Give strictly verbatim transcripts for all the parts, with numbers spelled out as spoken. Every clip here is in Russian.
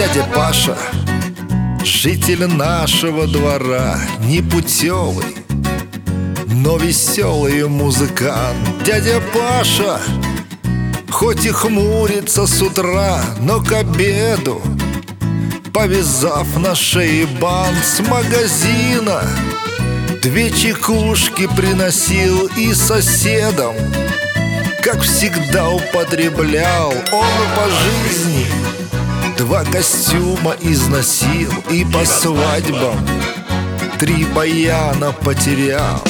Дядя Паша, житель нашего двора, непутевый, но веселый музыкант. Дядя Паша, хоть и хмурится с утра, но к обеду, повязав на шее бант с магазина, две чекушки приносил и соседам. Как всегда употреблял он по жизни, два костюма износил и по свадьбам три баяна потерял.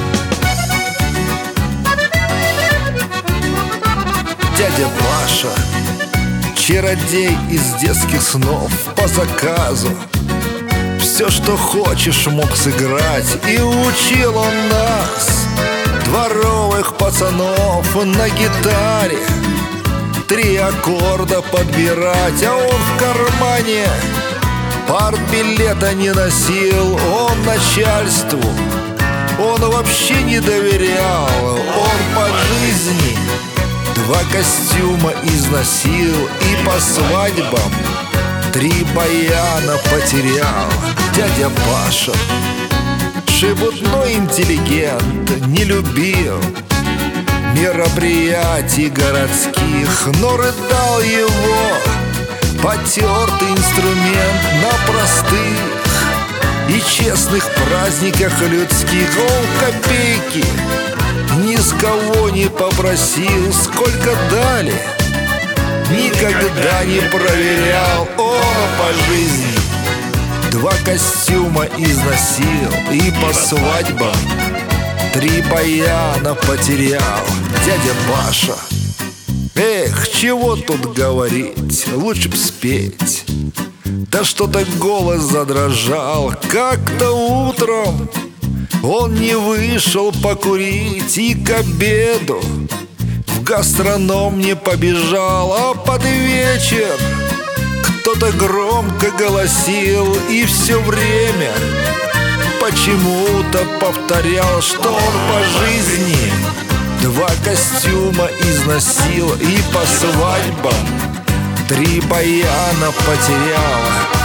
Дядя Паша, чародей из детских снов, по заказу все, что хочешь, мог сыграть. И учил он нас, дворовых пацанов, на гитаре три аккорда подбирать. А он в кармане партбилета не носил. Он начальству, он вообще не доверял. Он по жизни два костюма износил и по свадьбам три баяна потерял. Дядя Паша, шебутной интеллигент, не любил мероприятий городских, но рыдал его потертый инструмент на простых и честных праздниках людских. Он копейки ни с кого не попросил, сколько дали, никогда не проверял. Он по жизни два костюма износил и по свадьбам три баяна потерял. Дядя Паша, эх, чего тут говорить, лучше б спеть. Да что-то голос задрожал. Как-то утром он не вышел покурить и к обеду в гастроном не побежал. А под вечер кто-то громко голосил и все время почему-то повторял, что он по жизни два костюма износил и по свадьбам три баяна потерял.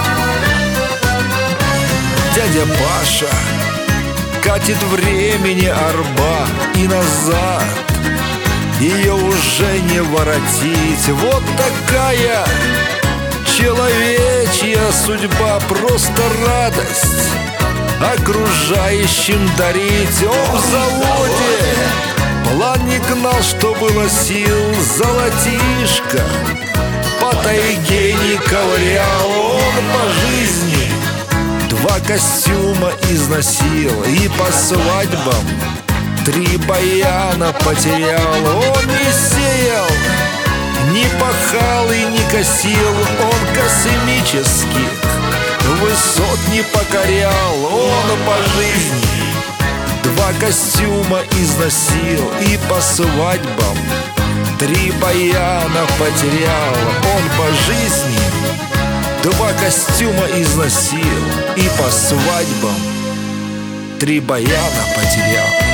Дядя Паша катит времени арба и назад, ее уже не воротить. Вот такая человечья судьба, просто радость окружающим дарить. Он в заводе план не гнал, что было сил, золотишко по тайге не ковырял. Он по жизни два костюма износил и по свадьбам три баяна потерял. Он не сеял, не пахал и не косил, он космических высот не покорял. Он по жизни два костюма износил и по свадьбам три баяна потерял. Он по жизни два костюма износил и по свадьбам три баяна потерял.